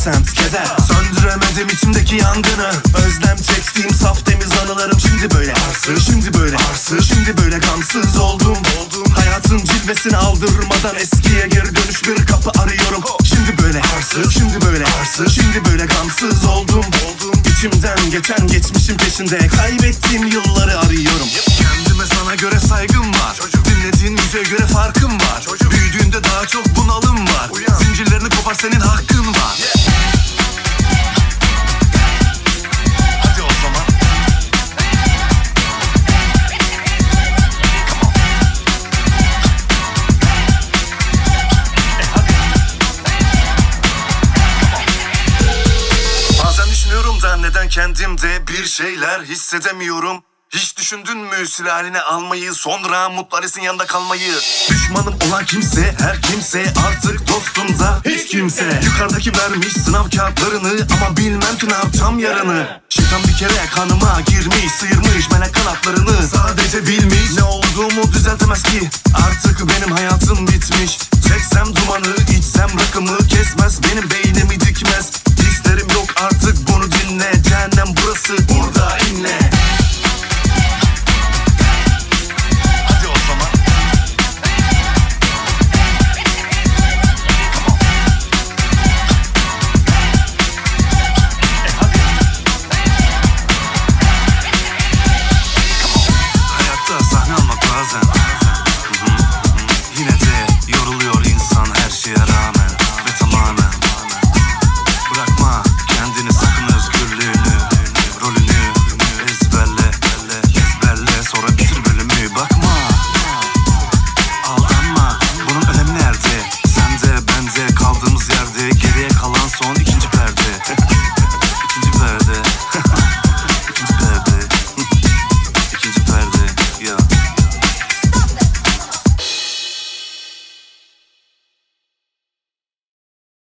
semt, keder. Söndüremedim içimdeki yangını. Özlem çektiğim saf temiz anılarım. Şimdi böyle arsız, şimdi böyle arsız, şimdi böyle gamsız oldum. Hayatın cilvesini aldırmadan eskiye geri dönüş bir kapı arıyorum. Şimdi böyle arsız, şimdi böyle arsız, şimdi böyle gamsız oldum. İçimden geçen geçmişin peşinde kaybettiğim yılları arıyorum. Kendime sana göre saygım var. Dinlediğin müziğe göre farkım var. Büyüdüğünde daha çok bunalım var. Zincirlerini kopar, senin hakkın var. Hadi o zaman. Bazen düşünüyorum da neden kendimde bir şeyler hissedemiyorum. Hiç düşündün mü sülalene almayı, sonra mutlu Ares'in yanında kalmayı? Düşmanım olan kimse, her kimse artık dostum da hiç kimse. Yukarıdaki vermiş sınav kağıtlarını ama bilmem ki ne yapacağım yarını. Şeytan bir kere kanıma girmiş, sıyırmış melek kanatlarını. Sadece bilmiş ne olduğumu düzeltemez ki. Artık benim hayatım bitmiş. Çeksem dumanı, içsem rakımı kesmez, benim beynimi dikmez.